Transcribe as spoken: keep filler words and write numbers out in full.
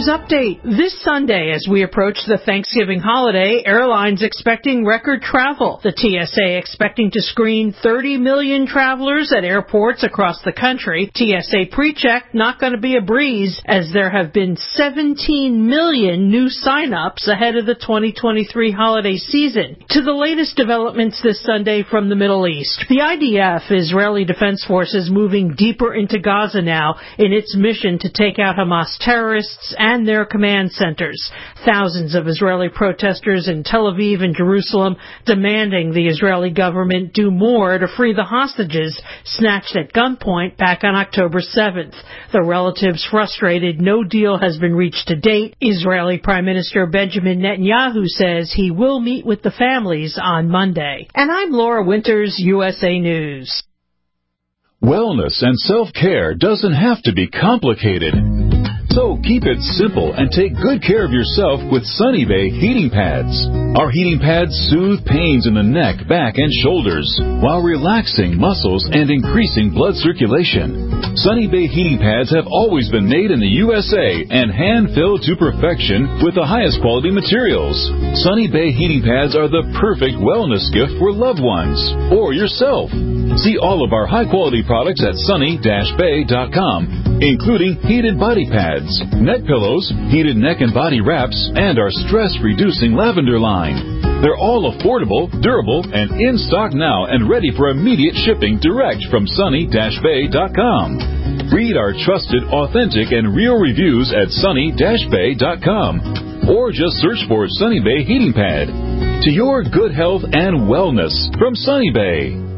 update. This Sunday, as we approach the Thanksgiving holiday, airlines expecting record travel. The T S A expecting to screen thirty million travelers at airports across the country. T S A PreCheck not going to be a breeze, as there have been seventeen million new sign-ups ahead of the twenty twenty-three holiday season. To the latest developments this Sunday from the Middle East. The I D F, Israeli Defense Forces, moving deeper into Gaza now in its mission to take out Hamas terrorists and their command centers. Thousands of Israeli protesters in Tel Aviv and Jerusalem demanding the Israeli government do more to free the hostages snatched at gunpoint back on October seventh. The relatives frustrated no deal has been reached to date. Israeli Prime Minister Benjamin Netanyahu says he will meet with the families on Monday. And I'm Laura Winters, U S A News. Wellness and self-care doesn't have to be complicated. So keep it simple and take good care of yourself with Sunny Bay heating pads. Our heating pads soothe pains in the neck, back, and shoulders while relaxing muscles and increasing blood circulation. Sunny Bay heating pads have always been made in the U S A and hand-filled to perfection with the highest quality materials. Sunny Bay heating pads are the perfect wellness gift for loved ones or yourself. See all of our high-quality products at sunny dash bay dot com, including heated body pads, neck pillows, heated neck and body wraps, and our stress-reducing lavender line. They're all affordable, durable, and in stock now and ready for immediate shipping direct from sunny dash bay dot com. Read our trusted, authentic, and real reviews at sunny dash bay dot com, or just search for Sunny Bay Heating Pad. To your good health and wellness from Sunny Bay.